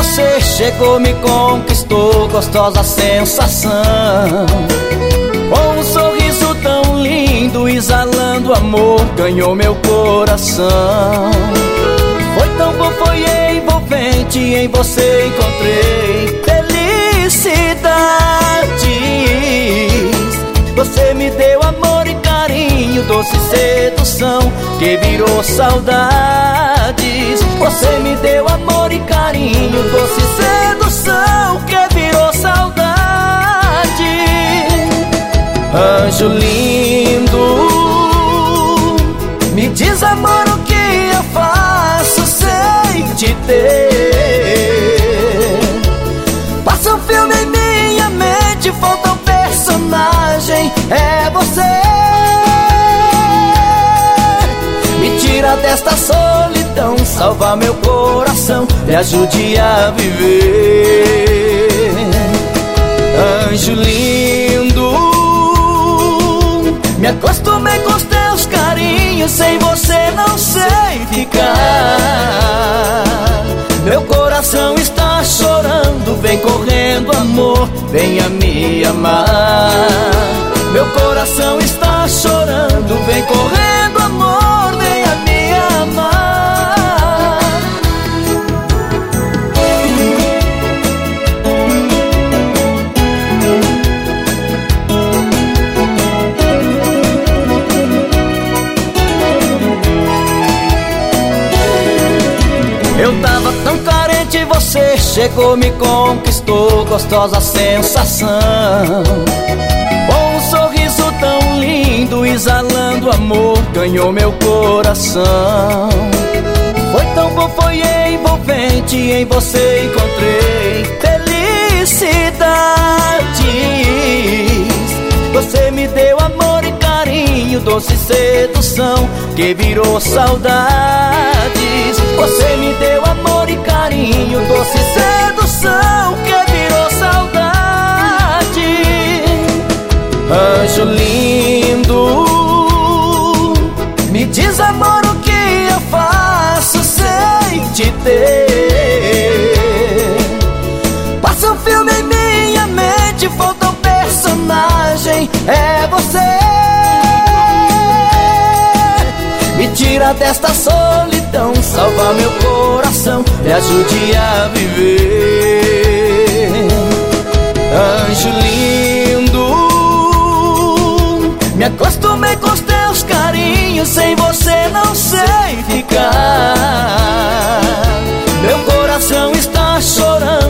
você chegou, me conquistou, gostosa sensação. Com um sorriso tão lindo, exalando amor, ganhou meu coração. Foi tão bom, foi envolvente, em você encontrei felicidades. Você me deu amor e carinho, doce sedução que virou saudades. Você me deu amor e carinho, doce sedução que virou saudade. Anjo lindo, me diz, amor, o que eu faço sem te ter? Passa um filme em minha mente, falta um personagem, é você. Me tira desta solidão, salva meu coração, me ajude a viver. Anjo lindo, me acostumei com os teus carinhos, sem você não sei ficar. Meu coração está chorando, vem correndo amor, venha me amar. Meu coração está chorando, vem correndo amor, venha me amar. Eu tava tão carente, você chegou, me conquistou, gostosa sensação. Com um sorriso tão lindo, exalando amor, ganhou meu coração. Foi tão bom, foi envolvente, em você encontrei felicidades. Você me deu amor e carinho, doce sedução que virou saudades. Você me deu amor e carinho, doce sedução que virou saudade. Anjo lindo, me diz, amor, o que eu faço sem te ter? Passa um filme em minha mente, falta um personagem, é você. Me tira desta solidão, salva meu coração, me ajude a viver. Anjo lindo, me acostumei com os teus carinhos, sem você não sei ficar. Meu coração está chorando,